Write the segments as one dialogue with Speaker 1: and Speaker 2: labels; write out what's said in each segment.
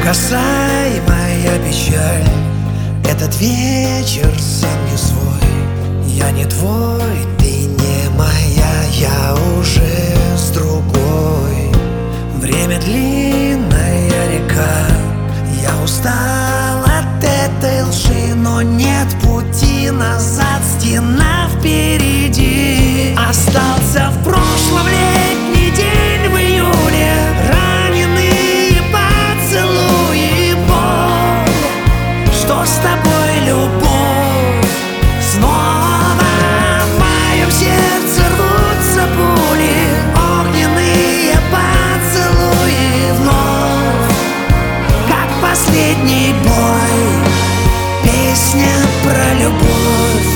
Speaker 1: Бросай, моя печаль, этот вечер сам не свой. Я не твой, ты не моя, я уже с другой. Время длинная река, я устал от этой лжи, но нет пути назад, стена впереди. Остался в прошлом летний день в июле, раненые поцелуи, боль. Что с тобой, любовь? Снова в моем сердце рвутся пули, огненные поцелуи вновь, как последний бой, песня про любовь.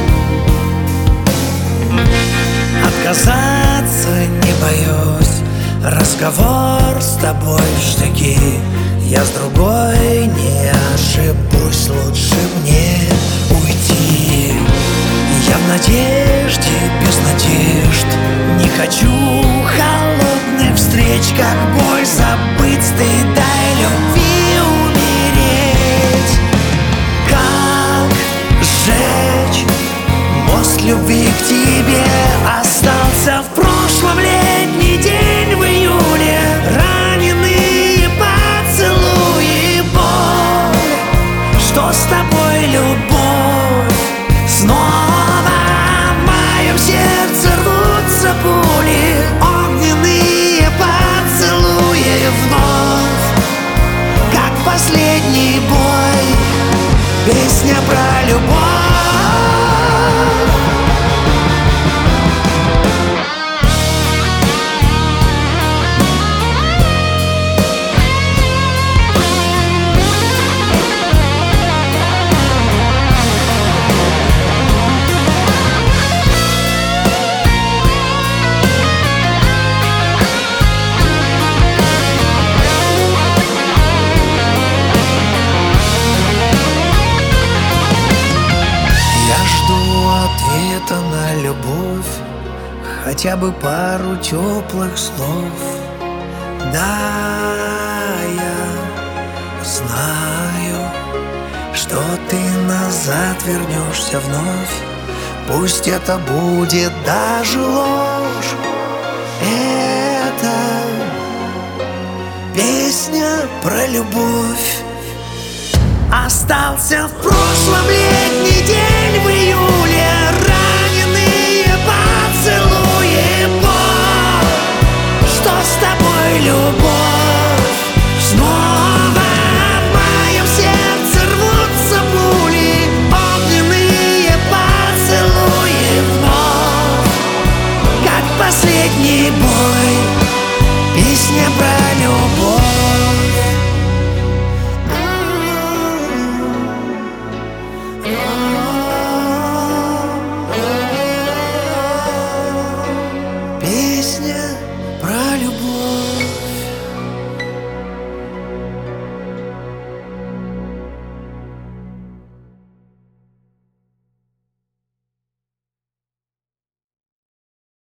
Speaker 1: Отказаться не боюсь, разговор с тобой в штыки. Я с другой не ошибусь, лучше мне уйти. Я в надежде, без надежд, не хочу холодных встреч, как боль забыть, стыда и любви умереть. Как сжечь мост любви к тебе? Остался в прошлом летний день в июле, раненые поцелуи, боль. Что с тобой, любовь? Снова в моем сердце рвутся пули, огненные поцелуи вновь, как последний бой, песня про любовь. Ответа на любовь, хотя бы пару теплых слов. Да, я знаю, что ты назад вернешься вновь. Пусть это будет даже ложь, это песня про любовь. Остался в прошлом летний день в июле, раненые поцелуи, боль. Что с тобой, любовь? Снова в моем сердце рвутся пули, огненные поцелуи вновь, как последний бой, песня про любовь. Песня про любовь.